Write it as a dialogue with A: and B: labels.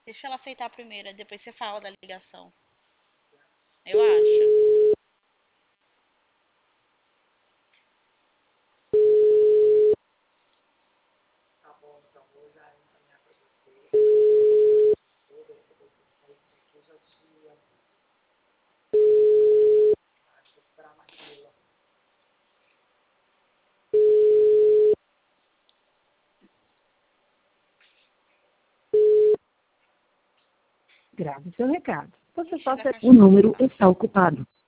A: Deixa ela aceitar a primeira, depois você fala da ligação. Eu acho.
B: Tá bom, então vou já encaminhar para você. Vou receber tudo certinho aqui, já te acho que esperar na fila.
C: Grave seu recado. Você só o número está ocupado.